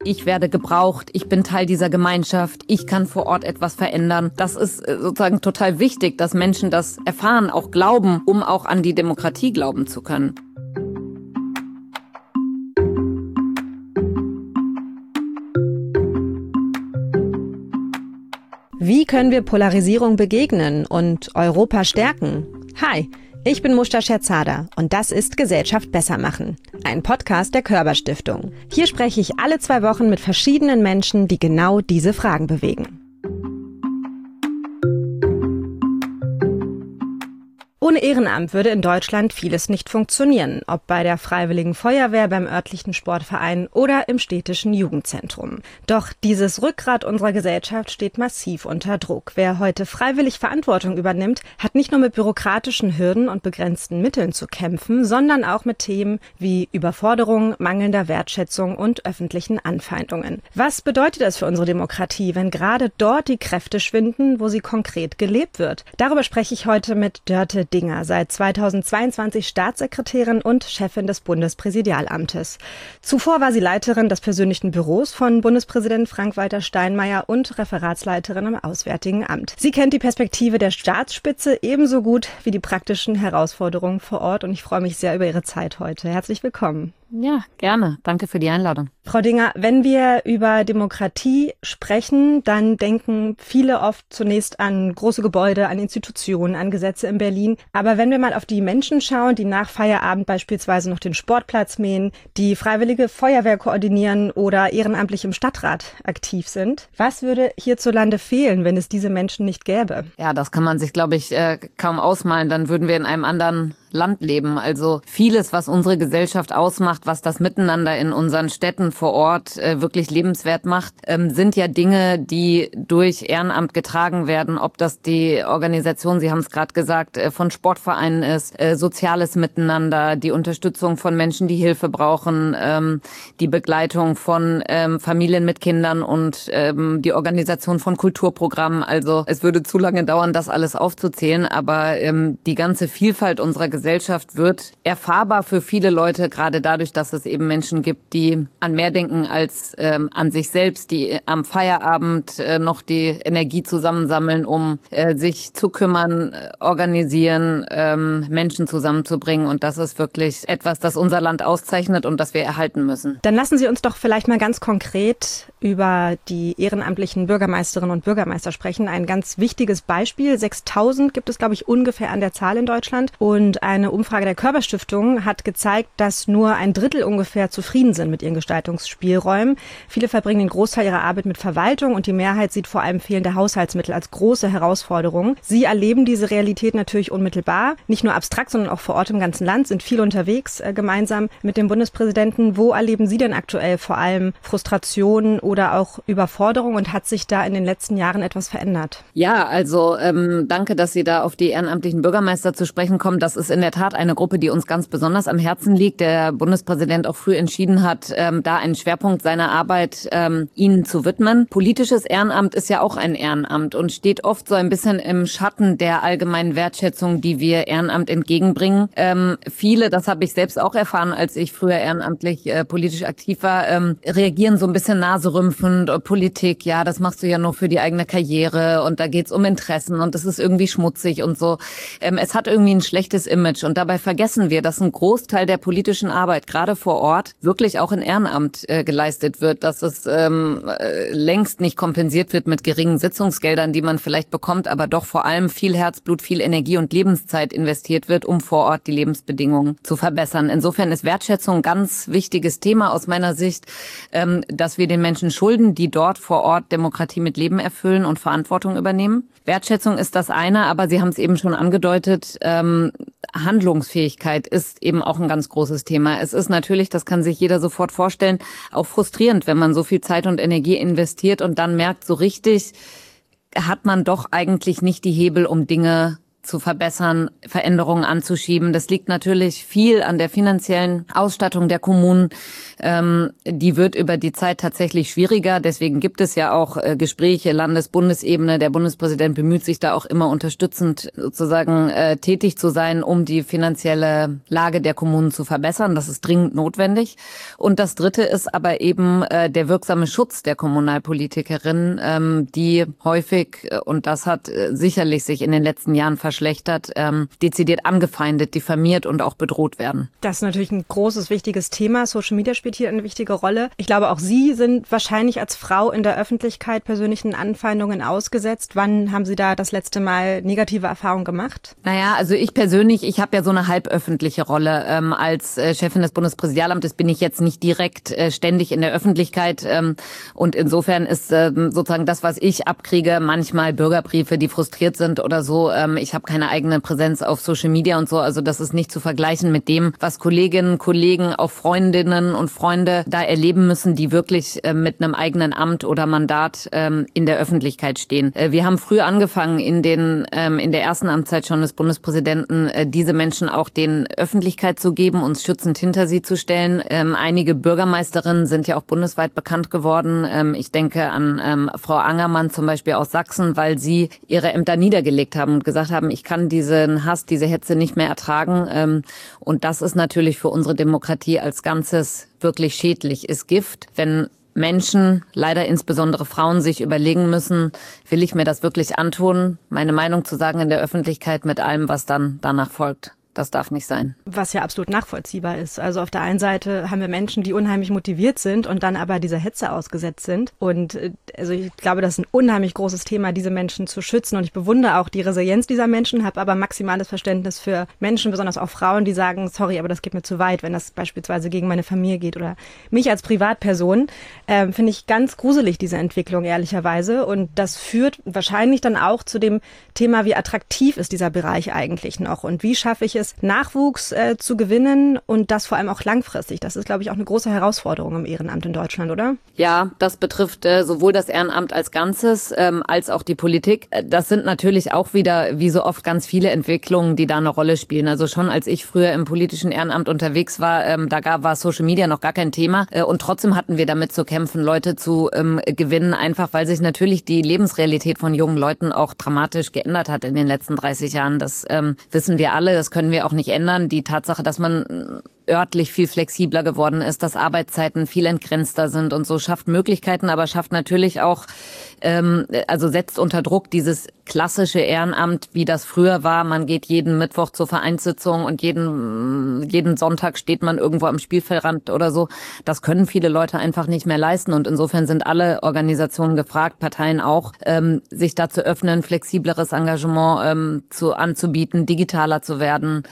Ich werde gebraucht, ich bin Teil dieser Gemeinschaft, ich kann vor Ort etwas verändern. Das ist sozusagen total wichtig, dass Menschen das erfahren, auch glauben, um auch an die Demokratie glauben zu können. Wie können wir Polarisierung begegnen und Europa stärken? Hi, ich bin Mushta Scherzada und das ist Gesellschaft besser machen, ein Podcast der Körber Stiftung. Hier spreche ich alle 2 Wochen mit verschiedenen Menschen, die genau diese Fragen bewegen. Ohne Ehrenamt würde in Deutschland vieles nicht funktionieren, ob bei der Freiwilligen Feuerwehr, beim örtlichen Sportverein oder im städtischen Jugendzentrum. Doch dieses Rückgrat unserer Gesellschaft steht massiv unter Druck. Wer heute freiwillig Verantwortung übernimmt, hat nicht nur mit bürokratischen Hürden und begrenzten Mitteln zu kämpfen, sondern auch mit Themen wie Überforderung, mangelnder Wertschätzung und öffentlichen Anfeindungen. Was bedeutet das für unsere Demokratie, wenn gerade dort die Kräfte schwinden, wo sie konkret gelebt wird? Darüber spreche ich heute mit Dörte Dinger, seit 2022 Staatssekretärin und Chefin des Bundespräsidialamtes. Zuvor war sie Leiterin des persönlichen Büros von Bundespräsident Frank-Walter Steinmeier und Referatsleiterin im Auswärtigen Amt. Sie kennt die Perspektive der Staatsspitze ebenso gut wie die praktischen Herausforderungen vor Ort und ich freue mich sehr über Ihre Zeit heute. Herzlich willkommen. Ja, gerne. Danke für die Einladung. Frau Dinger, wenn wir über Demokratie sprechen, dann denken viele oft zunächst an große Gebäude, an Institutionen, an Gesetze in Berlin. Aber wenn wir mal auf die Menschen schauen, die nach Feierabend beispielsweise noch den Sportplatz mähen, die freiwillige Feuerwehr koordinieren oder ehrenamtlich im Stadtrat aktiv sind, was würde hierzulande fehlen, wenn es diese Menschen nicht gäbe? Ja, das kann man sich, glaube ich, kaum ausmalen. Dann würden wir in einem anderen Land leben. Also vieles, was unsere Gesellschaft ausmacht, was das Miteinander in unseren Städten vor Ort wirklich lebenswert macht, sind ja Dinge, die durch Ehrenamt getragen werden. Ob das die Organisation, Sie haben es gerade gesagt, von Sportvereinen ist, soziales Miteinander, die Unterstützung von Menschen, die Hilfe brauchen, die Begleitung von Familien mit Kindern und die Organisation von Kulturprogrammen. Also es würde zu lange dauern, das alles aufzuzählen, aber die ganze Vielfalt unserer Gesellschaft wird erfahrbar für viele Leute, gerade dadurch, dass es eben Menschen gibt, die an mehr denken als an sich selbst, die am Feierabend noch die Energie zusammensammeln, um sich zu kümmern, organisieren, Menschen zusammenzubringen. Und das ist wirklich etwas, das unser Land auszeichnet und das wir erhalten müssen. Dann lassen Sie uns doch vielleicht mal ganz konkret über die ehrenamtlichen Bürgermeisterinnen und Bürgermeister sprechen. Ein ganz wichtiges Beispiel. 6.000 gibt es, glaube ich, ungefähr an der Zahl in Deutschland. Und eine Umfrage der Körber Stiftung hat gezeigt, dass nur 1/3 ungefähr zufrieden sind mit ihren Gestaltungsspielräumen. Viele verbringen den Großteil ihrer Arbeit mit Verwaltung und die Mehrheit sieht vor allem fehlende Haushaltsmittel als große Herausforderung. Sie erleben diese Realität natürlich unmittelbar, nicht nur abstrakt, sondern auch vor Ort im ganzen Land, sind viel unterwegs gemeinsam mit dem Bundespräsidenten. Wo erleben Sie denn aktuell vor allem Frustrationen oder auch Überforderung und hat sich da in den letzten Jahren etwas verändert? Ja, also danke, dass Sie da auf die ehrenamtlichen Bürgermeister zu sprechen kommen. Das ist in der Tat eine Gruppe, die uns ganz besonders am Herzen liegt. Der Bundespräsident auch früh entschieden hat, da einen Schwerpunkt seiner Arbeit ihnen zu widmen. Politisches Ehrenamt ist ja auch ein Ehrenamt und steht oft so ein bisschen im Schatten der allgemeinen Wertschätzung, die wir Ehrenamt entgegenbringen. Viele, das habe ich selbst auch erfahren, als ich früher ehrenamtlich politisch aktiv war, reagieren so ein bisschen naserümpfend. Politik, ja, das machst du ja nur für die eigene Karriere und da geht's um Interessen und das ist irgendwie schmutzig und so. Es hat irgendwie ein schlechtes Image und dabei vergessen wir, dass ein Großteil der politischen Arbeit, gerade vor Ort, wirklich auch in Ehrenamt geleistet wird, dass es längst nicht kompensiert wird mit geringen Sitzungsgeldern, die man vielleicht bekommt, aber doch vor allem viel Herzblut, viel Energie und Lebenszeit investiert wird, um vor Ort die Lebensbedingungen zu verbessern. Insofern ist Wertschätzung ein ganz wichtiges Thema aus meiner Sicht, dass wir den Menschen schulden, die dort vor Ort Demokratie mit Leben erfüllen und Verantwortung übernehmen. Wertschätzung ist das eine, aber Sie haben es eben schon angedeutet, Handlungsfähigkeit ist eben auch ein ganz großes Thema. Es ist natürlich, das kann sich jeder sofort vorstellen, auch frustrierend, wenn man so viel Zeit und Energie investiert und dann merkt, so richtig hat man doch eigentlich nicht die Hebel, um Dinge zu verbessern, Veränderungen anzuschieben. Das liegt natürlich viel an der finanziellen Ausstattung der Kommunen. Die wird über die Zeit tatsächlich schwieriger. Deswegen gibt es ja auch Gespräche Landes-Bundesebene. Der Bundespräsident bemüht sich da auch immer unterstützend sozusagen tätig zu sein, um die finanzielle Lage der Kommunen zu verbessern. Das ist dringend notwendig. Und das Dritte ist aber eben der wirksame Schutz der Kommunalpolitikerinnen, die häufig, und das hat sicherlich sich in den letzten Jahren verschlechtert, dezidiert angefeindet, diffamiert und auch bedroht werden. Das ist natürlich ein großes, wichtiges Thema. Social Media spielt hier eine wichtige Rolle. Ich glaube, auch Sie sind wahrscheinlich als Frau in der Öffentlichkeit persönlichen Anfeindungen ausgesetzt. Wann haben Sie da das letzte Mal negative Erfahrungen gemacht? Naja, also ich persönlich, ich habe ja so eine halböffentliche Rolle. Als Chefin des Bundespräsidialamtes bin ich jetzt nicht direkt ständig in der Öffentlichkeit. Und insofern ist sozusagen das, was ich abkriege, manchmal Bürgerbriefe, die frustriert sind oder so. Ich habe keine eigene Präsenz auf Social Media und so. Also das ist nicht zu vergleichen mit dem, was Kolleginnen, Kollegen, auch Freundinnen und Freunde da erleben müssen, die wirklich mit einem eigenen Amt oder Mandat in der Öffentlichkeit stehen. Wir haben früh angefangen, in der ersten Amtszeit schon des Bundespräsidenten, diese Menschen auch den Öffentlichkeit zu geben, uns schützend hinter sie zu stellen. Einige Bürgermeisterinnen sind ja auch bundesweit bekannt geworden. Ich denke an Frau Angermann zum Beispiel aus Sachsen, weil sie ihre Ämter niedergelegt haben und gesagt haben, ich kann diesen Hass, diese Hetze nicht mehr ertragen. Und das ist natürlich für unsere Demokratie als Ganzes wirklich schädlich, ist Gift, wenn Menschen, leider insbesondere Frauen, sich überlegen müssen, will ich mir das wirklich antun, meine Meinung zu sagen in der Öffentlichkeit mit allem, was dann danach folgt. Das darf nicht sein. Was ja absolut nachvollziehbar ist. Also auf der einen Seite haben wir Menschen, die unheimlich motiviert sind und dann aber dieser Hetze ausgesetzt sind. Und also ich glaube, das ist ein unheimlich großes Thema, diese Menschen zu schützen. Und ich bewundere auch die Resilienz dieser Menschen, habe aber maximales Verständnis für Menschen, besonders auch Frauen, die sagen, sorry, aber das geht mir zu weit, wenn das beispielsweise gegen meine Familie geht oder mich als Privatperson. Finde ich ganz gruselig, diese Entwicklung, ehrlicherweise. Und das führt wahrscheinlich dann auch zu dem Thema, wie attraktiv ist dieser Bereich eigentlich noch und wie schaffe ich es, Nachwuchs zu gewinnen und das vor allem auch langfristig. Das ist, glaube ich, auch eine große Herausforderung im Ehrenamt in Deutschland, oder? Ja, das betrifft sowohl das Ehrenamt als Ganzes als auch die Politik. Das sind natürlich auch wieder, wie so oft, ganz viele Entwicklungen, die da eine Rolle spielen. Also schon als ich früher im politischen Ehrenamt unterwegs war, war Social Media noch gar kein Thema. Und trotzdem hatten wir damit zu kämpfen, Leute zu gewinnen, einfach weil sich natürlich die Lebensrealität von jungen Leuten auch dramatisch geändert hat in den letzten 30 Jahren. Das wissen wir alle, das können wir auch nicht ändern. Die Tatsache, dass man örtlich viel flexibler geworden ist, dass Arbeitszeiten viel entgrenzter sind und so, schafft Möglichkeiten, aber schafft natürlich auch, also setzt unter Druck dieses klassische Ehrenamt, wie das früher war. Man geht jeden Mittwoch zur Vereinssitzung und jeden Sonntag steht man irgendwo am Spielfeldrand oder so. Das können viele Leute einfach nicht mehr leisten und insofern sind alle Organisationen gefragt, Parteien auch, sich da zu öffnen, flexibleres Engagement anzubieten, digitaler zu werden.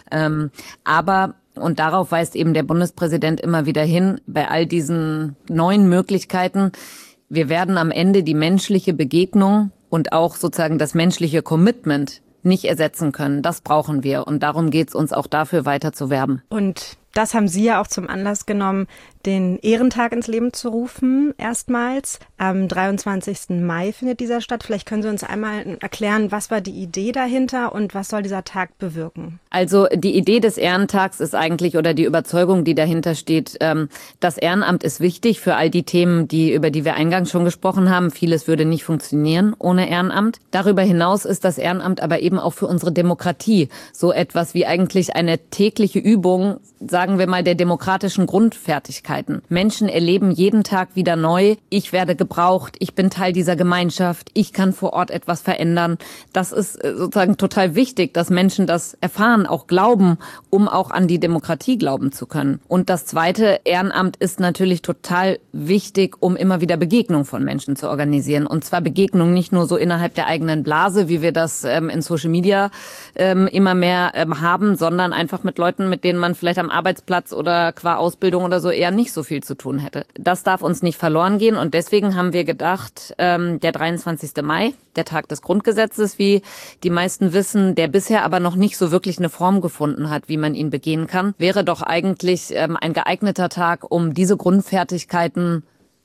Aber und darauf weist eben der Bundespräsident immer wieder hin, bei all diesen neuen Möglichkeiten. Wir werden am Ende die menschliche Begegnung und auch sozusagen das menschliche Commitment nicht ersetzen können. Das brauchen wir und darum geht es uns auch dafür weiter zu werben. Und das haben Sie ja auch zum Anlass genommen, den Ehrentag ins Leben zu rufen, erstmals. Am 23. Mai findet dieser statt. Vielleicht können Sie uns einmal erklären, was war die Idee dahinter und was soll dieser Tag bewirken? Also die Idee des Ehrentags ist eigentlich, oder die Überzeugung, die dahinter steht, das Ehrenamt ist wichtig für all die Themen, über die wir eingangs schon gesprochen haben. Vieles würde nicht funktionieren ohne Ehrenamt. Darüber hinaus ist das Ehrenamt aber eben auch für unsere Demokratie so etwas wie eigentlich eine tägliche Übung, sagen wir mal, der demokratischen Grundfertigkeiten. Menschen erleben jeden Tag wieder neu, ich werde gebraucht, ich bin Teil dieser Gemeinschaft, ich kann vor Ort etwas verändern. Das ist sozusagen total wichtig, dass Menschen das erfahren, auch glauben, um auch an die Demokratie glauben zu können. Und das Zweite, Ehrenamt ist natürlich total wichtig, um immer wieder Begegnung von Menschen zu organisieren. Und zwar Begegnung nicht nur so innerhalb der eigenen Blase, wie wir das in Social Media immer mehr haben, sondern einfach mit Leuten, mit denen man vielleicht am Arbeitsplatz oder qua Ausbildung oder so eher nicht so viel zu tun hätte. Das darf uns nicht verloren gehen und deswegen haben wir gedacht, der 23. Mai, der Tag des Grundgesetzes, wie die meisten wissen, der bisher aber noch nicht so wirklich eine Form gefunden hat, wie man ihn begehen kann, wäre doch eigentlich ein geeigneter Tag, um diese Grundfertigkeiten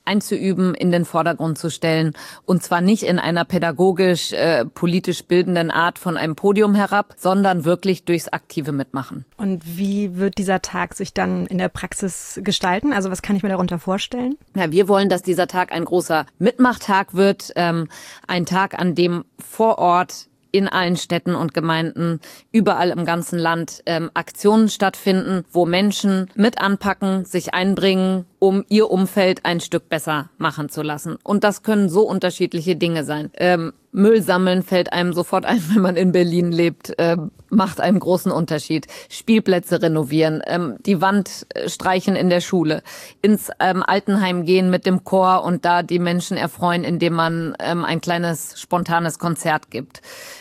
einzuüben, in den Vordergrund zu stellen. Und zwar nicht in einer pädagogisch, politisch bildenden Art von einem Podium herab, sondern wirklich durchs aktive Mitmachen. Und wie wird dieser Tag sich dann in der Praxis gestalten? Also was kann ich mir darunter vorstellen? Ja, wir wollen, dass dieser Tag ein großer Mitmachtag wird. Ein Tag, an dem vor Ort in allen Städten und Gemeinden, überall im ganzen Land Aktionen stattfinden, wo Menschen mit anpacken, sich einbringen, um ihr Umfeld ein Stück besser machen zu lassen. Und das können so unterschiedliche Dinge sein. Müll sammeln fällt einem sofort ein, wenn man in Berlin lebt, macht einen großen Unterschied. Spielplätze renovieren, die Wand streichen in der Schule, ins Altenheim gehen mit dem Chor und da die Menschen erfreuen, indem man ein kleines spontanes Konzert gibt.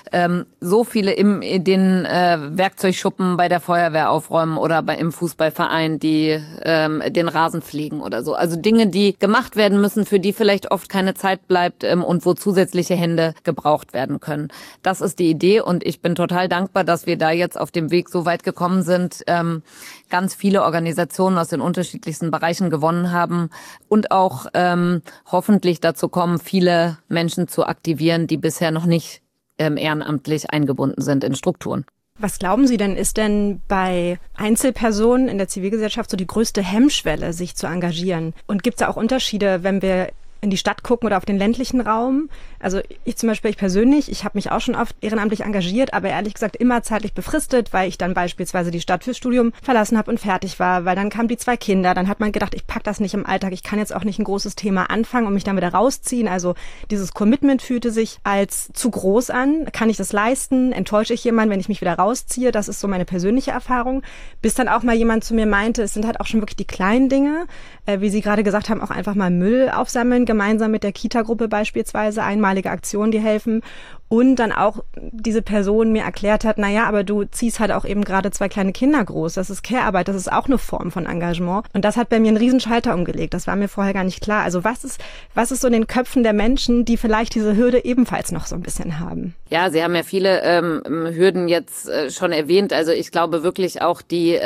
So viele in den Werkzeugschuppen bei der Feuerwehr aufräumen oder im Fußballverein, die den Rasen pflegen oder so. Also Dinge, die gemacht werden müssen, für die vielleicht oft keine Zeit bleibt und wo zusätzliche Hände gebraucht werden können. Das ist die Idee und ich bin total dankbar, dass wir da jetzt auf dem Weg so weit gekommen sind, ganz viele Organisationen aus den unterschiedlichsten Bereichen gewonnen haben und auch hoffentlich dazu kommen, viele Menschen zu aktivieren, die bisher noch nicht ehrenamtlich eingebunden sind in Strukturen. Was glauben Sie denn, ist denn bei Einzelpersonen in der Zivilgesellschaft so die größte Hemmschwelle, sich zu engagieren? Und gibt es da auch Unterschiede, wenn wir in die Stadt gucken oder auf den ländlichen Raum? Also ich zum Beispiel, ich persönlich, ich habe mich auch schon oft ehrenamtlich engagiert, aber ehrlich gesagt immer zeitlich befristet, weil ich dann beispielsweise die Stadt fürs Studium verlassen habe und fertig war, weil dann kamen die 2 Kinder, dann hat man gedacht, ich pack das nicht im Alltag, ich kann jetzt auch nicht ein großes Thema anfangen und mich dann wieder rausziehen. Also dieses Commitment fühlte sich als zu groß an. Kann ich das leisten? Enttäusche ich jemanden, wenn ich mich wieder rausziehe? Das ist so meine persönliche Erfahrung. Bis dann auch mal jemand zu mir meinte, es sind halt auch schon wirklich die kleinen Dinge, wie Sie gerade gesagt haben, auch einfach mal Müll aufsammeln, gemeinsam mit der Kita-Gruppe beispielsweise, einmalige Aktionen, die helfen. Und dann auch diese Person mir erklärt hat, naja, aber du ziehst halt auch eben gerade 2 kleine Kinder groß. Das ist Care-Arbeit, das ist auch eine Form von Engagement. Und das hat bei mir einen Riesenschalter umgelegt. Das war mir vorher gar nicht klar. Also was ist so in den Köpfen der Menschen, die vielleicht diese Hürde ebenfalls noch so ein bisschen haben? Ja, Sie haben ja viele Hürden jetzt schon erwähnt. Also ich glaube wirklich auch die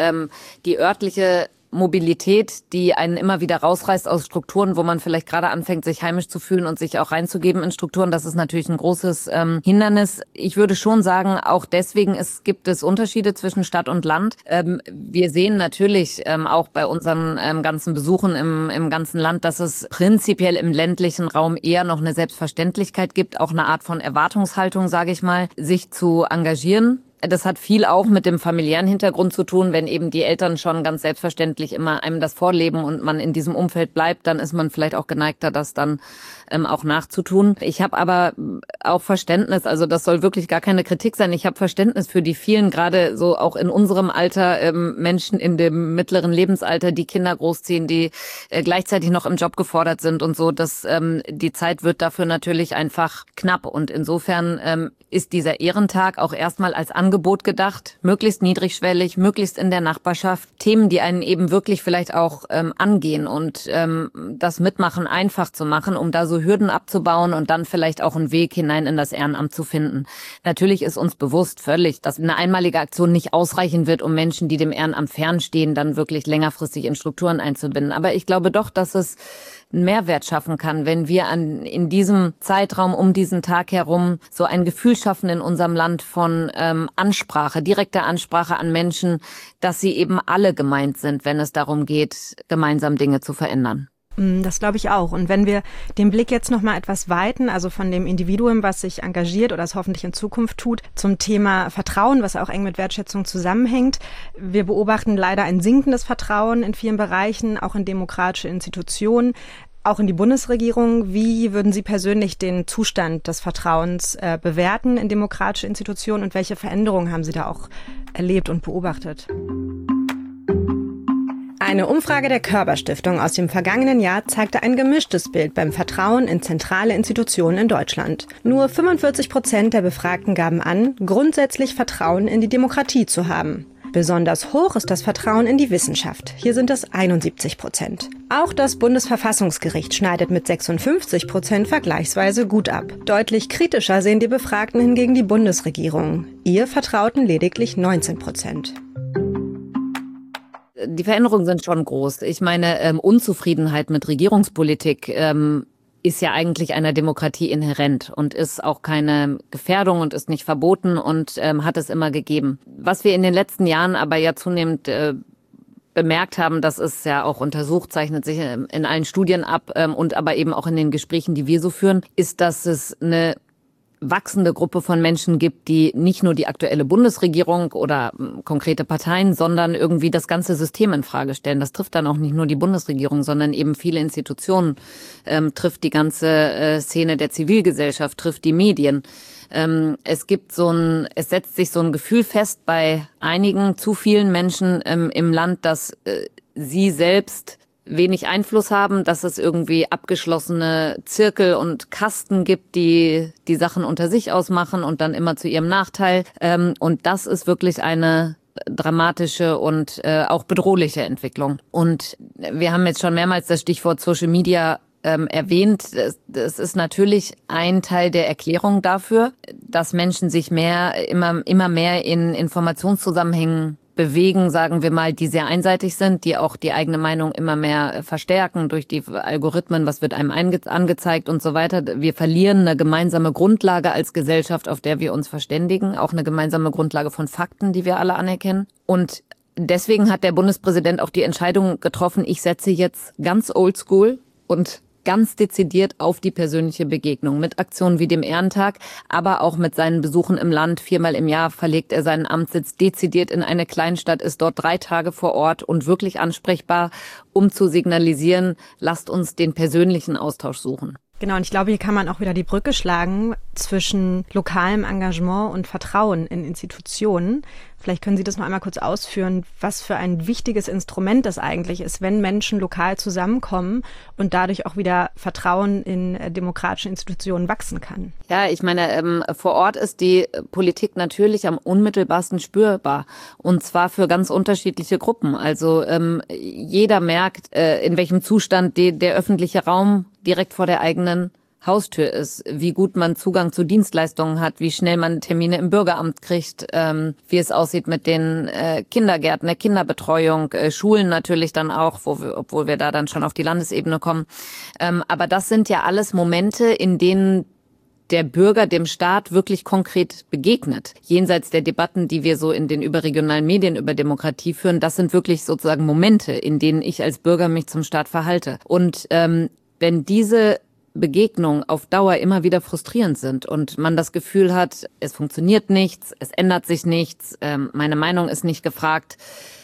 örtliche Mobilität, die einen immer wieder rausreißt aus Strukturen, wo man vielleicht gerade anfängt, sich heimisch zu fühlen und sich auch reinzugeben in Strukturen. Das ist natürlich ein großes Hindernis. Ich würde schon sagen, auch deswegen gibt es Unterschiede zwischen Stadt und Land. Wir sehen natürlich auch bei unseren ganzen Besuchen im ganzen Land, dass es prinzipiell im ländlichen Raum eher noch eine Selbstverständlichkeit gibt, auch eine Art von Erwartungshaltung, sage ich mal, sich zu engagieren. Das hat viel auch mit dem familiären Hintergrund zu tun. Wenn eben die Eltern schon ganz selbstverständlich immer einem das vorleben und man in diesem Umfeld bleibt, dann ist man vielleicht auch geneigter, das dann auch nachzutun. Ich habe aber auch Verständnis, also das soll wirklich gar keine Kritik sein. Ich habe Verständnis für die vielen, gerade so auch in unserem Alter, Menschen in dem mittleren Lebensalter, die Kinder großziehen, die gleichzeitig noch im Job gefordert sind und so. Die Zeit wird dafür natürlich einfach knapp. Und insofern ist dieser Ehrentag auch erstmal als Angebot gedacht, möglichst niedrigschwellig, möglichst in der Nachbarschaft. Themen, die einen eben wirklich vielleicht auch angehen und das Mitmachen einfach zu machen, um da so Hürden abzubauen und dann vielleicht auch einen Weg hinein in das Ehrenamt zu finden. Natürlich ist uns bewusst völlig, dass eine einmalige Aktion nicht ausreichen wird, um Menschen, die dem Ehrenamt fernstehen, dann wirklich längerfristig in Strukturen einzubinden. Aber ich glaube doch, dass es einen Mehrwert schaffen kann, wenn wir in diesem Zeitraum um diesen Tag herum so ein Gefühl schaffen in unserem Land von Ansprache, direkter Ansprache an Menschen, dass sie eben alle gemeint sind, wenn es darum geht, gemeinsam Dinge zu verändern. Das glaube ich auch. Und wenn wir den Blick jetzt noch mal etwas weiten, also von dem Individuum, was sich engagiert oder es hoffentlich in Zukunft tut, zum Thema Vertrauen, was auch eng mit Wertschätzung zusammenhängt. Wir beobachten leider ein sinkendes Vertrauen in vielen Bereichen, auch in demokratische Institutionen, auch in die Bundesregierung. Wie würden Sie persönlich den Zustand des Vertrauens bewerten in demokratische Institutionen und welche Veränderungen haben Sie da auch erlebt und beobachtet? Eine Umfrage der Körber-Stiftung aus dem vergangenen Jahr zeigte ein gemischtes Bild beim Vertrauen in zentrale Institutionen in Deutschland. Nur 45% der Befragten gaben an, grundsätzlich Vertrauen in die Demokratie zu haben. Besonders hoch ist das Vertrauen in die Wissenschaft. Hier sind es 71%. Auch das Bundesverfassungsgericht schneidet mit 56% vergleichsweise gut ab. Deutlich kritischer sehen die Befragten hingegen die Bundesregierung. Ihr vertrauten lediglich 19%. Die Veränderungen sind schon groß. Ich meine, Unzufriedenheit mit Regierungspolitik ist ja eigentlich einer Demokratie inhärent und ist auch keine Gefährdung und ist nicht verboten und hat es immer gegeben. Was wir in den letzten Jahren aber ja zunehmend bemerkt haben, das ist ja auch untersucht, zeichnet sich in allen Studien ab und aber eben auch in den Gesprächen, die wir so führen, ist, dass es eine wachsende Gruppe von Menschen gibt, die nicht nur die aktuelle Bundesregierung oder konkrete Parteien, sondern irgendwie das ganze System in Frage stellen. Das trifft dann auch nicht nur die Bundesregierung, sondern eben viele Institutionen, trifft die ganze Szene der Zivilgesellschaft, trifft die Medien. Es setzt sich so ein Gefühl fest bei einigen, zu vielen Menschen im Land, dass sie selbst wenig Einfluss haben, dass es irgendwie abgeschlossene Zirkel und Kasten gibt, die die Sachen unter sich ausmachen und dann immer zu ihrem Nachteil. Und das ist wirklich eine dramatische und auch bedrohliche Entwicklung. Und wir haben jetzt schon mehrmals das Stichwort Social Media erwähnt. Das ist natürlich ein Teil der Erklärung dafür, dass Menschen sich immer mehr in Informationszusammenhängen bewegen, sagen wir mal, die sehr einseitig sind, die auch die eigene Meinung immer mehr verstärken durch die Algorithmen, was wird einem angezeigt und so weiter. Wir verlieren eine gemeinsame Grundlage als Gesellschaft, auf der wir uns verständigen, auch eine gemeinsame Grundlage von Fakten, die wir alle anerkennen. Und deswegen hat der Bundespräsident auch die Entscheidung getroffen, ich setze jetzt ganz oldschool und ganz dezidiert auf die persönliche Begegnung mit Aktionen wie dem Ehrentag, aber auch mit seinen Besuchen im Land. 4-mal im Jahr verlegt er seinen Amtssitz dezidiert in eine Kleinstadt, ist dort 3 Tage vor Ort und wirklich ansprechbar, um zu signalisieren, lasst uns den persönlichen Austausch suchen. Genau, und ich glaube, hier kann man auch wieder die Brücke schlagen zwischen lokalem Engagement und Vertrauen in Institutionen. Vielleicht können Sie das noch einmal kurz ausführen, was für ein wichtiges Instrument das eigentlich ist, wenn Menschen lokal zusammenkommen und dadurch auch wieder Vertrauen in demokratische Institutionen wachsen kann. Ja, ich meine, vor Ort ist die Politik natürlich am unmittelbarsten spürbar und zwar für ganz unterschiedliche Gruppen. Also jeder merkt, in welchem Zustand der öffentliche Raum direkt vor der eigenen Haustür ist, wie gut man Zugang zu Dienstleistungen hat, wie schnell man Termine im Bürgeramt kriegt, wie es aussieht mit den Kindergärten, der Kinderbetreuung, Schulen natürlich dann auch, obwohl wir da dann schon auf die Landesebene kommen. Aber das sind ja alles Momente, in denen der Bürger dem Staat wirklich konkret begegnet. Jenseits der Debatten, die wir so in den überregionalen Medien über Demokratie führen, das sind wirklich sozusagen Momente, in denen ich als Bürger mich zum Staat verhalte. Und wenn diese Begegnungen auf Dauer immer wieder frustrierend sind und man das Gefühl hat, es funktioniert nichts, es ändert sich nichts, meine Meinung ist nicht gefragt,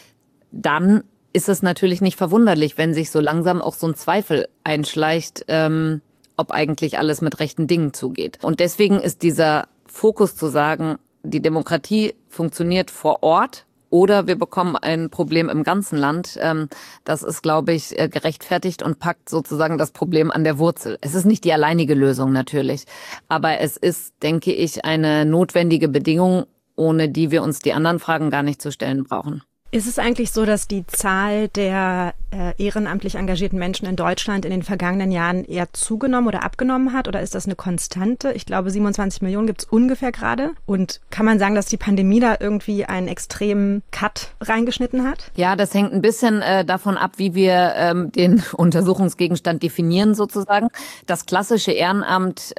dann ist es natürlich nicht verwunderlich, wenn sich so langsam auch so ein Zweifel einschleicht, ob eigentlich alles mit rechten Dingen zugeht. Und deswegen ist dieser Fokus zu sagen, die Demokratie funktioniert vor Ort, oder wir bekommen ein Problem im ganzen Land. Das ist, glaube ich, gerechtfertigt und packt sozusagen das Problem an der Wurzel. Es ist nicht die alleinige Lösung natürlich, aber es ist, denke ich, eine notwendige Bedingung, ohne die wir uns die anderen Fragen gar nicht zu stellen brauchen. Ist es eigentlich so, dass die Zahl der ehrenamtlich engagierten Menschen in Deutschland in den vergangenen Jahren eher zugenommen oder abgenommen hat? Oder ist das eine Konstante? Ich glaube, 27 Millionen gibt es ungefähr gerade. Und kann man sagen, dass die Pandemie da irgendwie einen extremen Cut reingeschnitten hat? Ja, das hängt ein bisschen davon ab, wie wir den Untersuchungsgegenstand definieren sozusagen. Das klassische Ehrenamt,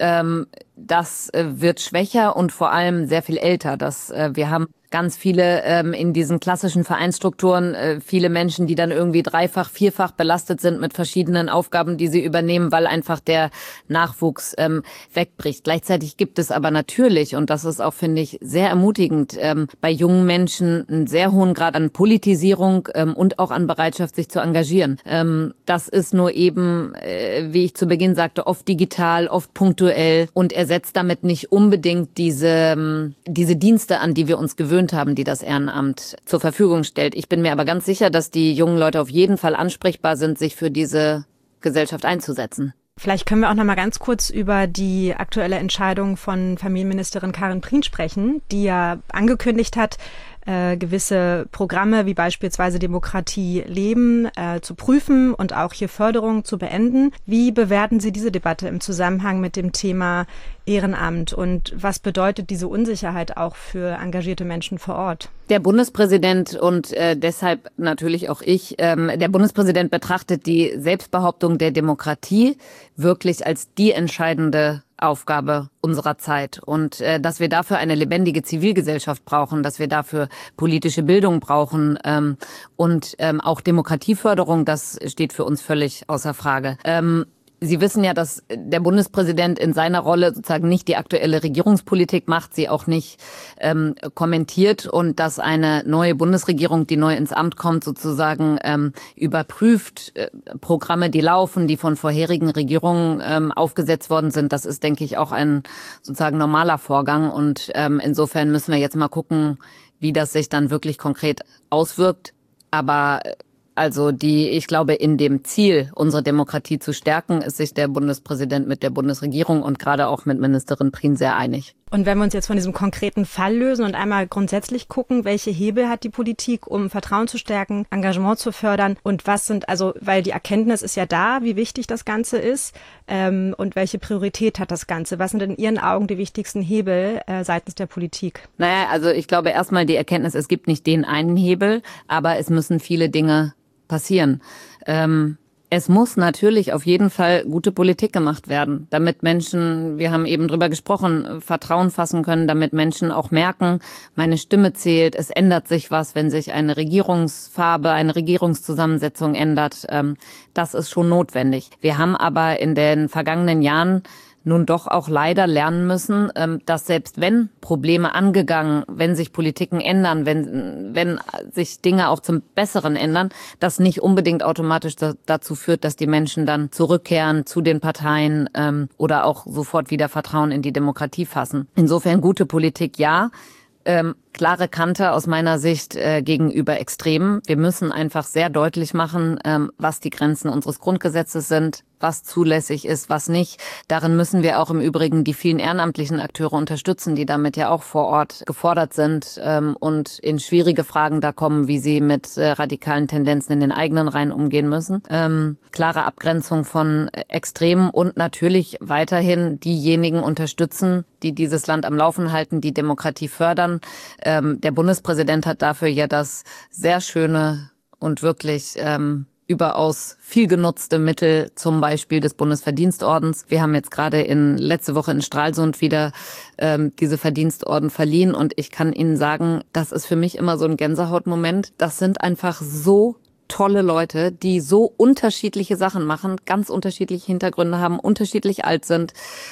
das wird schwächer und vor allem sehr viel älter. Wir haben ganz viele in diesen klassischen Vereinsstrukturen, viele Menschen, die dann irgendwie 3-, 4-fach belastet sind mit verschiedenen Aufgaben, die sie übernehmen, weil einfach der Nachwuchs wegbricht. Gleichzeitig gibt es aber natürlich, und das ist auch, finde ich, sehr ermutigend, bei jungen Menschen einen sehr hohen Grad an Politisierung und auch an Bereitschaft, sich zu engagieren. Das ist nur eben, wie ich zu Beginn sagte, oft digital, oft punktuell und ersetzt damit nicht unbedingt diese Dienste, an die wir uns gewöhnt haben, die das Ehrenamt zur Verfügung stellt. Ich bin mir aber ganz sicher, dass die jungen Leute auf jeden Fall ansprechbar sind, sich für diese Gesellschaft einzusetzen. Vielleicht können wir auch noch mal ganz kurz über die aktuelle Entscheidung von Familienministerin Karin Prien sprechen, die ja angekündigt hat, gewisse Programme wie beispielsweise Demokratie leben, zu prüfen und auch hier Förderung zu beenden. Wie bewerten Sie diese Debatte im Zusammenhang mit dem Thema Ehrenamt und was bedeutet diese Unsicherheit auch für engagierte Menschen vor Ort? Der Bundespräsident und deshalb natürlich auch ich, der Bundespräsident betrachtet die Selbstbehauptung der Demokratie wirklich als die entscheidende Aufgabe unserer Zeit und dass wir dafür eine lebendige Zivilgesellschaft brauchen, dass wir dafür politische Bildung brauchen und auch Demokratieförderung, das steht für uns völlig außer Frage. Sie wissen ja, dass der Bundespräsident in seiner Rolle sozusagen nicht die aktuelle Regierungspolitik macht, sie auch nicht kommentiert und dass eine neue Bundesregierung, die neu ins Amt kommt, sozusagen überprüft Programme, die laufen, die von vorherigen Regierungen aufgesetzt worden sind. Das ist, denke ich, auch ein sozusagen normaler Vorgang und insofern müssen wir jetzt mal gucken, wie das sich dann wirklich konkret auswirkt. Aber also ich glaube, in dem Ziel, unsere Demokratie zu stärken, ist sich der Bundespräsident mit der Bundesregierung und gerade auch mit Ministerin Prien sehr einig. Und wenn wir uns jetzt von diesem konkreten Fall lösen und einmal grundsätzlich gucken, welche Hebel hat die Politik, um Vertrauen zu stärken, Engagement zu fördern und was sind, also weil die Erkenntnis ist ja da, wie wichtig das Ganze ist und welche Priorität hat das Ganze? Was sind in Ihren Augen die wichtigsten Hebel seitens der Politik? Naja, also ich glaube erstmal die Erkenntnis, es gibt nicht den einen Hebel, aber es müssen viele Dinge passieren. Es muss natürlich auf jeden Fall gute Politik gemacht werden, damit Menschen, wir haben eben drüber gesprochen, Vertrauen fassen können, damit Menschen auch merken, meine Stimme zählt, es ändert sich was, wenn sich eine Regierungsfarbe, eine Regierungszusammensetzung ändert. Das ist schon notwendig. Wir haben aber in den vergangenen Jahren nun doch auch leider lernen müssen, dass selbst wenn Probleme angegangen, wenn sich Politiken ändern, wenn sich Dinge auch zum Besseren ändern, das nicht unbedingt automatisch dazu führt, dass die Menschen dann zurückkehren zu den Parteien oder auch sofort wieder Vertrauen in die Demokratie fassen. Insofern gute Politik, ja. Klare Kante aus meiner Sicht gegenüber Extremen. Wir müssen einfach sehr deutlich machen, was die Grenzen unseres Grundgesetzes sind, was zulässig ist, was nicht. Darin müssen wir auch im Übrigen die vielen ehrenamtlichen Akteure unterstützen, die damit ja auch vor Ort gefordert sind und in schwierige Fragen da kommen, wie sie mit radikalen Tendenzen in den eigenen Reihen umgehen müssen. Klare Abgrenzung von Extremen und natürlich weiterhin diejenigen unterstützen, die dieses Land am Laufen halten, die Demokratie fördern. Der Bundespräsident hat dafür ja das sehr schöne und wirklich überaus viel genutzte Mittel, zum Beispiel des Bundesverdienstordens. Wir haben jetzt gerade letzte Woche in Stralsund wieder diese Verdienstorden verliehen und ich kann Ihnen sagen, das ist für mich immer so ein Gänsehautmoment. Das sind einfach so tolle Leute, die so unterschiedliche Sachen machen, ganz unterschiedliche Hintergründe haben, unterschiedlich alt sind.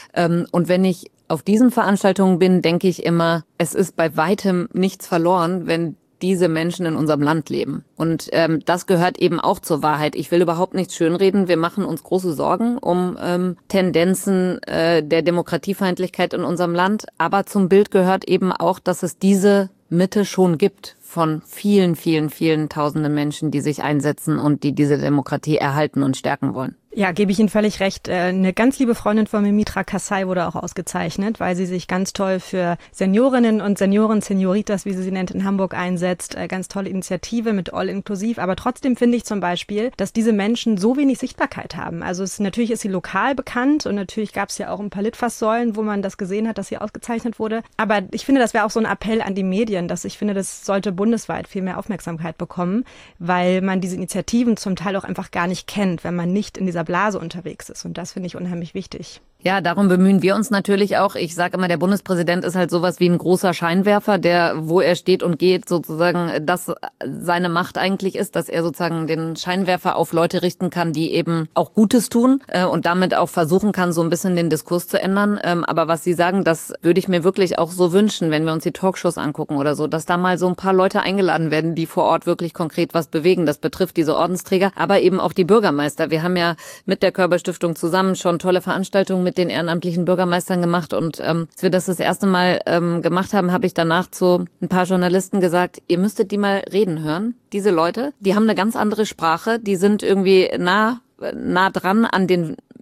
Und wenn ich auf diesen Veranstaltungen bin, denke ich immer, es ist bei weitem nichts verloren, wenn diese Menschen in unserem Land leben. Und das gehört eben auch zur Wahrheit. Ich will überhaupt nichts schönreden. Wir machen uns große Sorgen um Tendenzen der Demokratiefeindlichkeit in unserem Land. Aber zum Bild gehört eben auch, dass es diese Mitte schon gibt von vielen, vielen, vielen tausenden Menschen, die sich einsetzen und die diese Demokratie erhalten und stärken wollen. Ja, gebe ich Ihnen völlig recht. Eine ganz liebe Freundin von mir, Mitra Kassai, wurde auch ausgezeichnet, weil sie sich ganz toll für Seniorinnen und Senioren, Senioritas, wie sie nennt, in Hamburg einsetzt. Ganz tolle Initiative mit All Inklusiv. Aber trotzdem finde ich zum Beispiel, dass diese Menschen so wenig Sichtbarkeit haben. Also natürlich ist sie lokal bekannt und natürlich gab es ja auch ein paar Litfaßsäulen, wo man das gesehen hat, dass sie ausgezeichnet wurde. Aber ich finde, das wäre auch so ein Appell an die Medien, dass ich finde, das sollte bundesweit viel mehr Aufmerksamkeit bekommen, weil man diese Initiativen zum Teil auch einfach gar nicht kennt, wenn man nicht in dieser Blase unterwegs ist. Und das finde ich unheimlich wichtig. Ja, darum bemühen wir uns natürlich auch. Ich sage immer, der Bundespräsident ist halt sowas wie ein großer Scheinwerfer, der, wo er steht und geht, sozusagen, dass seine Macht eigentlich ist, dass er sozusagen den Scheinwerfer auf Leute richten kann, die eben auch Gutes tun und damit auch versuchen kann, so ein bisschen den Diskurs zu ändern. Aber was Sie sagen, das würde ich mir wirklich auch so wünschen, wenn wir uns die Talkshows angucken oder so, dass da mal so ein paar Leute eingeladen werden, die vor Ort wirklich konkret was bewegen. Das betrifft diese Ordensträger, aber eben auch die Bürgermeister. Wir haben ja mit der Körber-Stiftung zusammen schon tolle Veranstaltungen mit den ehrenamtlichen Bürgermeistern gemacht und als wir das erste Mal gemacht haben, habe ich danach zu ein paar Journalisten gesagt, ihr müsstet die mal reden hören, diese Leute, die haben eine ganz andere Sprache, die sind irgendwie nah dran an den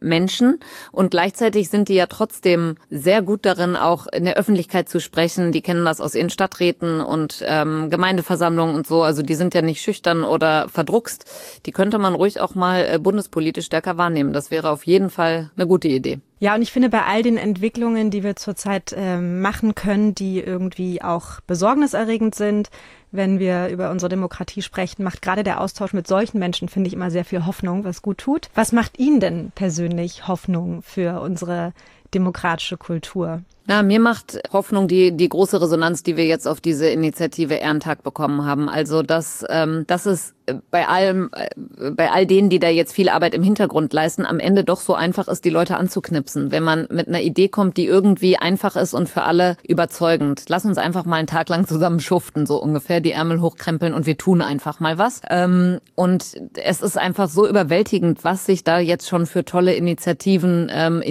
Menschen. Und gleichzeitig sind die ja trotzdem sehr gut darin, auch in der Öffentlichkeit zu sprechen. Die kennen das aus ihren Stadträten und Gemeindeversammlungen und so. Also die sind ja nicht schüchtern oder verdruckst. Die könnte man ruhig auch mal bundespolitisch stärker wahrnehmen. Das wäre auf jeden Fall eine gute Idee. Ja, und ich finde, bei all den Entwicklungen, die wir zurzeit machen können, die irgendwie auch besorgniserregend sind, wenn wir über unsere Demokratie sprechen, macht gerade der Austausch mit solchen Menschen, finde ich, immer sehr viel Hoffnung, was gut tut. Was macht Ihnen denn persönlich Hoffnung für unsere demokratische Kultur? Ja, mir macht Hoffnung die große Resonanz, die wir jetzt auf diese Initiative Ehrentag bekommen haben. Also, dass es bei all denen, die da jetzt viel Arbeit im Hintergrund leisten, am Ende doch so einfach ist, die Leute anzuknipsen. Wenn man mit einer Idee kommt, die irgendwie einfach ist und für alle überzeugend. Lass uns einfach mal einen Tag lang zusammen schuften, so ungefähr, die Ärmel hochkrempeln und wir tun einfach mal was. Und es ist einfach so überwältigend, was sich da jetzt schon für tolle Initiativen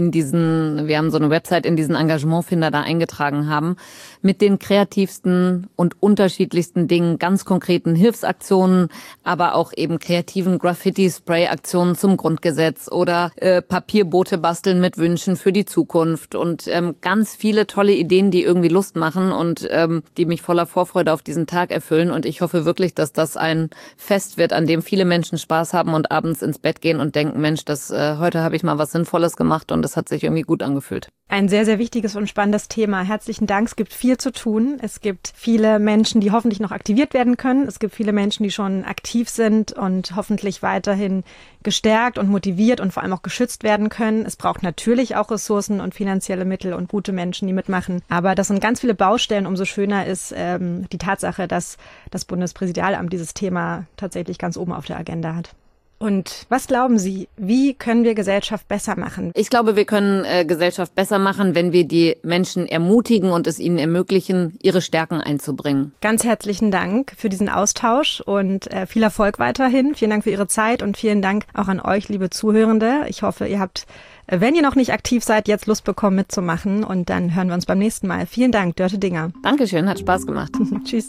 wir haben so eine Website, in diesen Engagementfinder da eingetragen haben, mit den kreativsten und unterschiedlichsten Dingen, ganz konkreten Hilfsaktionen, aber auch eben kreativen Graffiti-Spray-Aktionen zum Grundgesetz oder Papierboote basteln mit Wünschen für die Zukunft und ganz viele tolle Ideen, die irgendwie Lust machen und die mich voller Vorfreude auf diesen Tag erfüllen. Und ich hoffe wirklich, dass das ein Fest wird, an dem viele Menschen Spaß haben und abends ins Bett gehen und denken, Mensch, heute habe ich mal was Sinnvolles gemacht und das hat sich irgendwie gut angefühlt. Ein sehr, sehr wichtiges und spannendes Thema. Herzlichen Dank. Es gibt viel zu tun. Es gibt viele Menschen, die hoffentlich noch aktiviert werden können. Es gibt viele Menschen, die schon aktiv sind und hoffentlich weiterhin gestärkt und motiviert und vor allem auch geschützt werden können. Es braucht natürlich auch Ressourcen und finanzielle Mittel und gute Menschen, die mitmachen. Aber das sind ganz viele Baustellen. Umso schöner ist die Tatsache, dass das Bundespräsidialamt dieses Thema tatsächlich ganz oben auf der Agenda hat. Und was glauben Sie, wie können wir Gesellschaft besser machen? Ich glaube, wir können Gesellschaft besser machen, wenn wir die Menschen ermutigen und es ihnen ermöglichen, ihre Stärken einzubringen. Ganz herzlichen Dank für diesen Austausch und viel Erfolg weiterhin. Vielen Dank für Ihre Zeit und vielen Dank auch an euch, liebe Zuhörende. Ich hoffe, ihr habt, wenn ihr noch nicht aktiv seid, jetzt Lust bekommen mitzumachen und dann hören wir uns beim nächsten Mal. Vielen Dank, Dörte Dinger. Dankeschön, hat Spaß gemacht. Tschüss.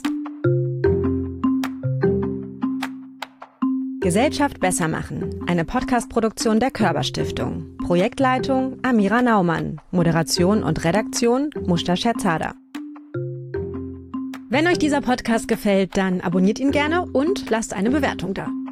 Gesellschaft besser machen. Eine Podcast-Produktion der Körber-Stiftung. Projektleitung Amira Naumann. Moderation und Redaktion Mushta Scherzada. Wenn euch dieser Podcast gefällt, dann abonniert ihn gerne und lasst eine Bewertung da.